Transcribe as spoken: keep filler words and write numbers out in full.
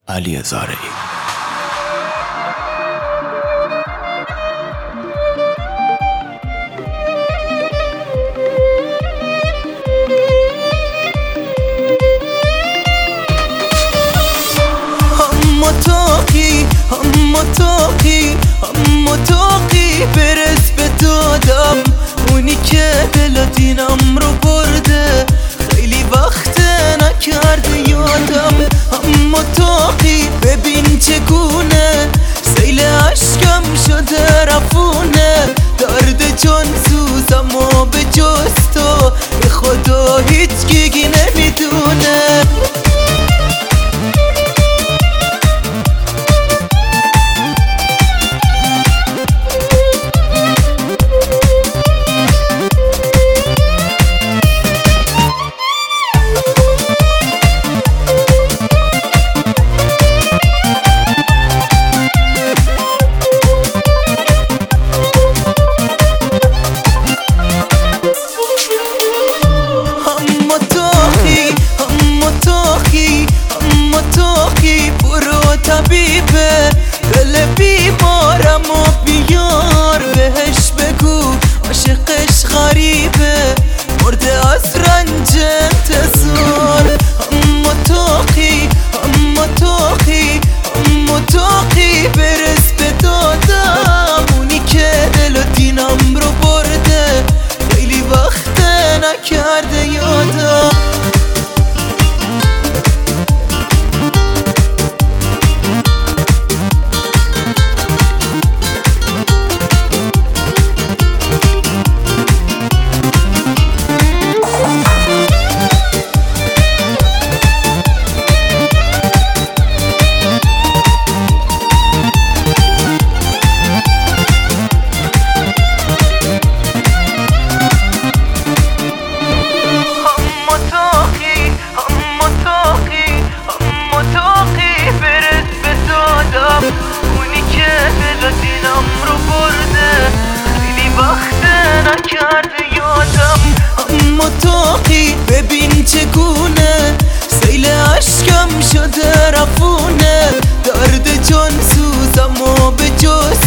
علی زارعی. اما تاقی اما تاقی اما تاقی برس به دادم، اونی که دل دینم رو برده خیلی وقت نکرده یادم. اما تاقی ببین چگونه سیل عشقم شده رفونه، درد جان سوزم و به جز تو به خدا هیچ گیگی نمیدونه. طبیبه دل بیمارم و بیار بهش بگو عاشقش غریبه، مرده از رنج انتظار. اما تاقی اما تاقی اما تاقی برس به دادم، اونی که دل و دینم رو برده خیلی وقت نکرده یادم. اونی که دل دینم رو برده خیلی وقت نکرده یادم. اما تاقی ببین چگونه سیل عشقم شده رفونه، درد جان سوزم و به جز